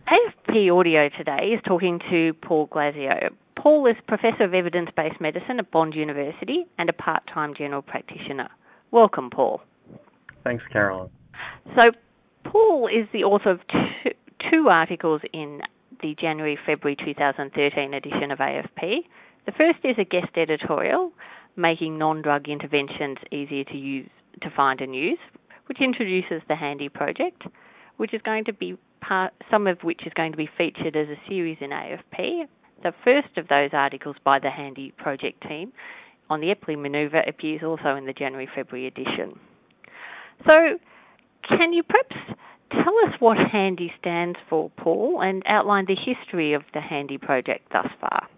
AFP Audio today is talking to Paul Glasziou. Paul is Professor of Evidence-Based Medicine at Bond University and a part-time general practitioner. Welcome, Paul. Thanks, Caroline. So, Paul is the author of two articles in the January-February 2013 edition of AFP. The first is a guest editorial, Making Non-Drug Interventions Easier to Find and Use, which introduces the HANDY project, which is going to be some of which is going to be featured as a series in AFP. The first of those articles by the HANDY project team on the Epley manoeuvre appears also in the January-February edition. So, can you perhaps tell us what HANDY stands for, Paul, and outline the history of the HANDY project thus far?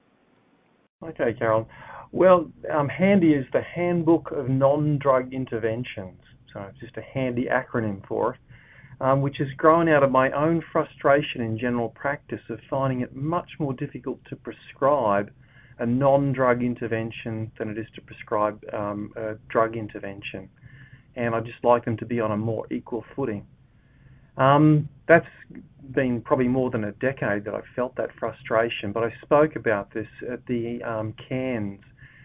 Okay, Carol. Well, HANDY is the Handbook of Non-Drug Interventions, so it's just a handy acronym for it, which has grown out of my own frustration in general practice of finding it much more difficult to prescribe a non-drug intervention than it is to prescribe a drug intervention. And I'd just like them to be on a more equal footing. That's been probably more than a decade that I've felt that frustration, but I spoke about this at the Cairns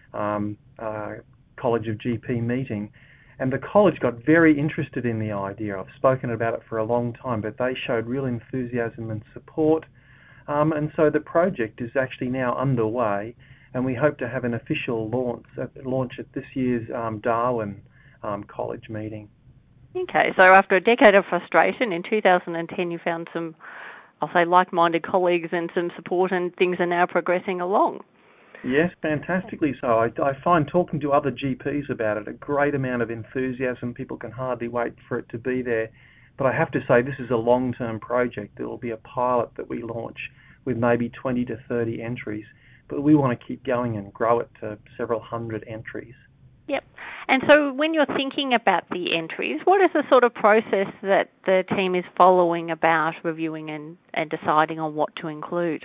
College of GP meeting, and the college got very interested in the idea. I've spoken about it for a long time, but they showed real enthusiasm and support, and so the project is actually now underway, and we hope to have an official launch at this year's Darwin College meeting. Okay, so after a decade of frustration, in 2010 you found some, I'll say, like-minded colleagues and some support, and things are now progressing along. Yes, fantastically so. I find talking to other GPs about it a great amount of enthusiasm. People can hardly wait for it to be there. But I have to say this is a long-term project. There will be a pilot that we launch with maybe 20 to 30 entries. But we want to keep going and grow it to several hundred entries. Yep. And so when you're thinking about the entries, what is the sort of process that the team is following about reviewing and deciding on what to include?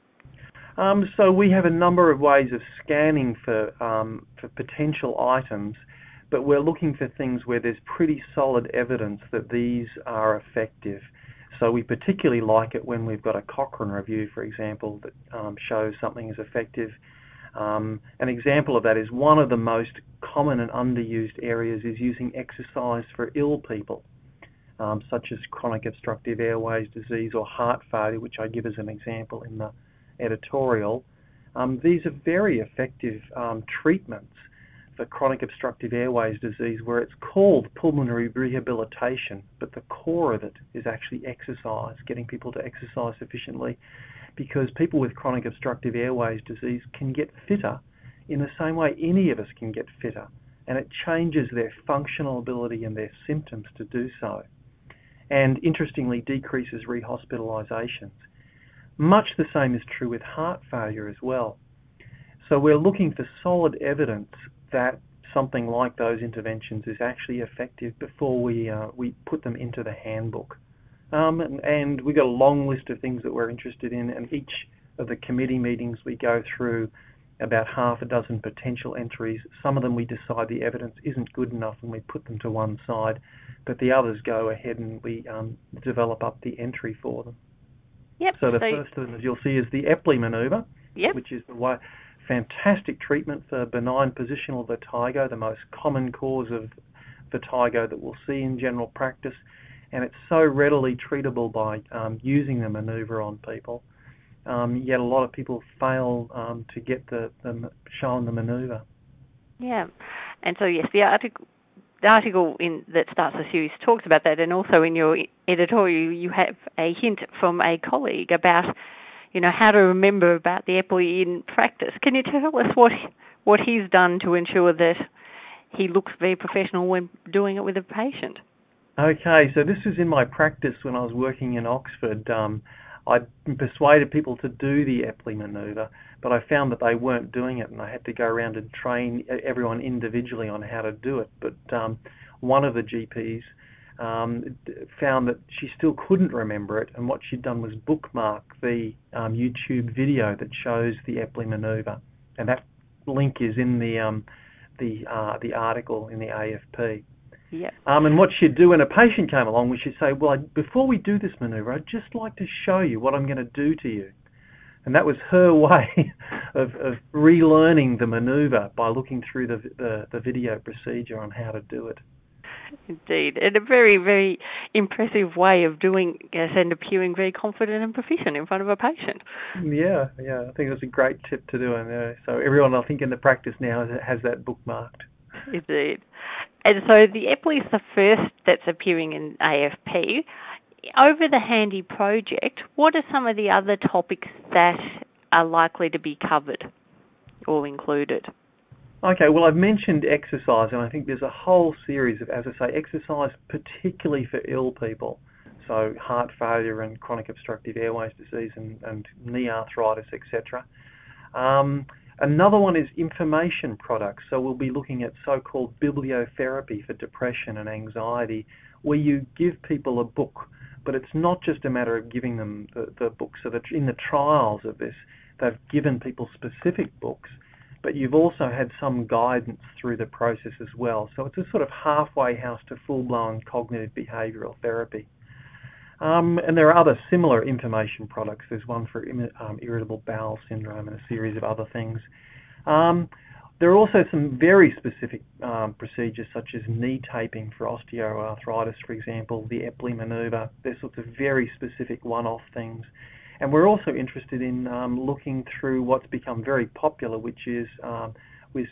So we have a number of ways of scanning for potential items, but we're looking for things where there's pretty solid evidence that these are effective. So we particularly like it when we've got a Cochrane review, for example, that shows something is effective. An example of that is one of the most common and underused areas is using exercise for ill people, such as chronic obstructive airways disease or heart failure, which I give as an example in the editorial. These are very effective treatments for chronic obstructive airways disease, where it's called pulmonary rehabilitation, but the core of it is actually exercise, getting people to exercise sufficiently, because people with chronic obstructive airways disease can get fitter in the same way any of us can get fitter, and it changes their functional ability and their symptoms to do so, and interestingly decreases rehospitalizations. Much the same is true with heart failure as well. So we're looking for solid evidence that something like those interventions is actually effective before we put them into the handbook. And we've got a long list of things that we're interested in, and each of the committee meetings we go through about half a dozen potential entries. Some of them we decide the evidence isn't good enough and we put them to one side, but the others go ahead and we develop up the entry for them. Yep. So the first of them, as you'll see, is the Epley manoeuvre, yep, which is the fantastic treatment for benign positional vertigo, the most common cause of vertigo that we'll see in general practice, and it's so readily treatable by using the manoeuvre on people. Yet a lot of people fail to get shown the manoeuvre. Yeah, and so yes, the article that starts the series talks about that, and also in your editorial you have a hint from a colleague about, how to remember about the Epley in practice. Can you tell us what he's done to ensure that he looks very professional when doing it with a patient? Okay, so this was in my practice when I was working in Oxford. I persuaded people to do the Epley manoeuvre, but I found that they weren't doing it, and I had to go around and train everyone individually on how to do it. But one of the GPs found that she still couldn't remember it, and what she'd done was bookmark the YouTube video that shows the Epley manoeuvre, and that link is in the article in the AFP. Yep. And what she'd do when a patient came along was she'd say, well, before we do this manoeuvre, I'd just like to show you what I'm going to do to you. And that was her way of relearning the manoeuvre by looking through the video procedure on how to do it. Indeed, and a very, very impressive way of doing it and appearing very confident and proficient in front of a patient. Yeah, I think it was a great tip to do, and so everyone, I think, in the practice now has that bookmarked. Indeed. And so the Epley is the first that's appearing in AFP. Over the Handy project, what are some of the other topics that are likely to be covered or included? Okay, well, I've mentioned exercise, and I think there's a whole series of, as I say, exercise particularly for ill people, so heart failure and chronic obstructive airways disease and knee arthritis, etc. Another one is information products, so we'll be looking at so-called bibliotherapy for depression and anxiety, where you give people a book, but it's not just a matter of giving them the book. So that in the trials of this, they've given people specific books, but you've also had some guidance through the process as well. So it's a sort of halfway house to full-blown cognitive behavioural therapy. And there are other similar information products. There's one for irritable bowel syndrome and a series of other things. There are also some very specific procedures such as knee taping for osteoarthritis, for example, the Epley manoeuvre. There's sorts of very specific one-off things. And we're also interested in looking through what's become very popular, which is with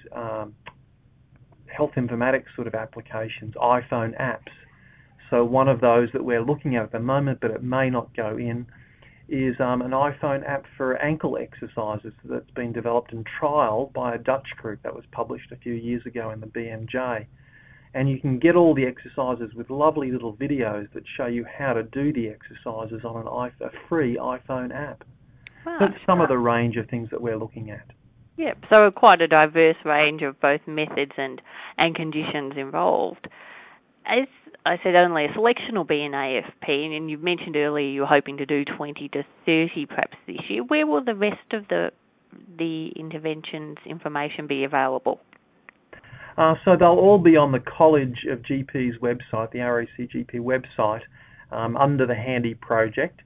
health informatics sort of applications, iPhone apps. So one of those that we're looking at the moment, but it may not go in, is an iPhone app for ankle exercises that's been developed and trialled by a Dutch group that was published a few years ago in the BMJ. And you can get all the exercises with lovely little videos that show you how to do the exercises on a free iPhone app. Wow. That's some of the range of things that we're looking at. Yep, so quite a diverse range of both methods and conditions involved. As I said, only a selection will be in AFP, and you mentioned earlier you were hoping to do 20 to 30 perhaps this year. Where will the rest of the interventions information be available? So they'll all be on the College of GP's website, the RACGP website, under the Handy project,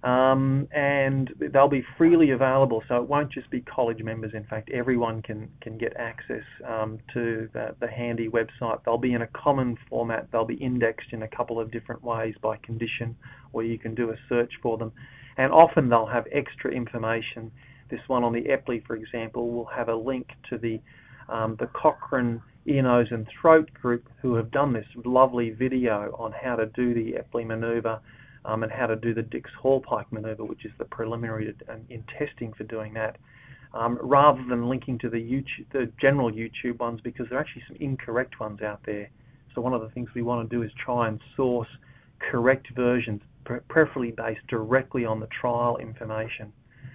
and they'll be freely available. So it won't just be college members. In fact, everyone can get access to the Handy website. They'll be in a common format. They'll be indexed in a couple of different ways by condition, or you can do a search for them. And often they'll have extra information. This one on the Epley, for example, will have a link to the Cochrane Ear, Nose and Throat group, who have done this lovely video on how to do the Epley manoeuvre and how to do the Dix-Hallpike manoeuvre, which is the preliminary in testing for doing that, rather than linking to the general YouTube ones, because there are actually some incorrect ones out there. So one of the things we want to do is try and source correct versions, preferably based directly on the trial information,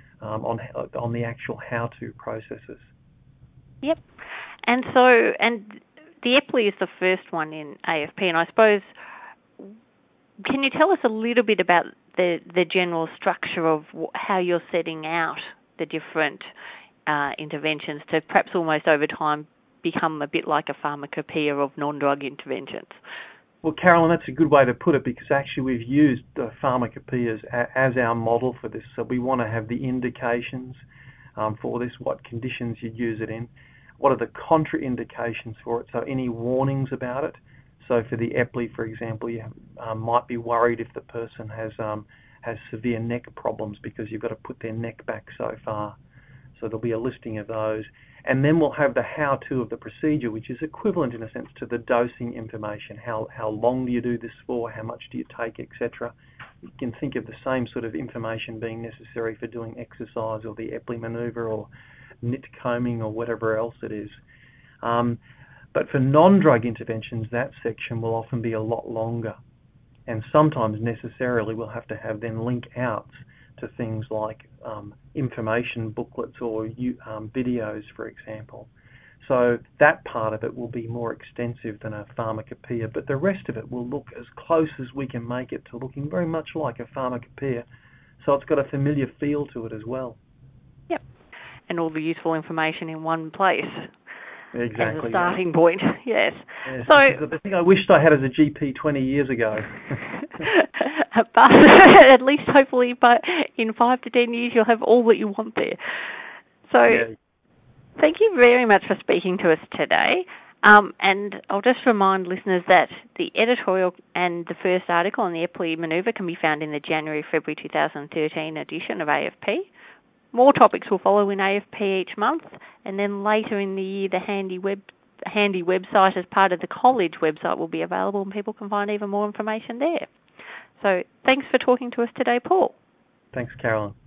on the actual how-to processes. Yep. And the Epley is the first one in AFP, and I suppose, can you tell us a little bit about the general structure of how you're setting out the different interventions to perhaps almost over time become a bit like a pharmacopoeia of non-drug interventions? Well, Carolyn, that's a good way to put it, because actually we've used the pharmacopoeias as our model for this. So we want to have the indications for this, what conditions you'd use it in, what are the contraindications for it, so any warnings about it. So for the Epley, for example, you might be worried if the person has severe neck problems because you've got to put their neck back so far. So there'll be a listing of those. And then we'll have the how-to of the procedure, which is equivalent in a sense to the dosing information. How long do you do this for? How much do you take, etc. You can think of the same sort of information being necessary for doing exercise or the Epley manoeuvre or knit combing or whatever else it is. But for non-drug interventions, that section will often be a lot longer. And sometimes necessarily we'll have to have then link outs to things like information booklets or videos, for example. So that part of it will be more extensive than a pharmacopoeia, but the rest of it will look as close as we can make it to looking very much like a pharmacopoeia. So it's got a familiar feel to it as well. Yep, and all the useful information in one place. Exactly. As a starting point, yes. So the thing I wished I had as a GP 20 years ago. But at least, hopefully, in 5 to 10 years, you'll have all that you want there. So, Thank you very much for speaking to us today. And I'll just remind listeners that the editorial and the first article on the Epley manoeuvre can be found in the January-February 2013 edition of AFP. More topics will follow in AFP each month, and then later in the year, the handy website as part of the college website will be available, and people can find even more information there. So thanks for talking to us today, Paul. Thanks, Carolyn.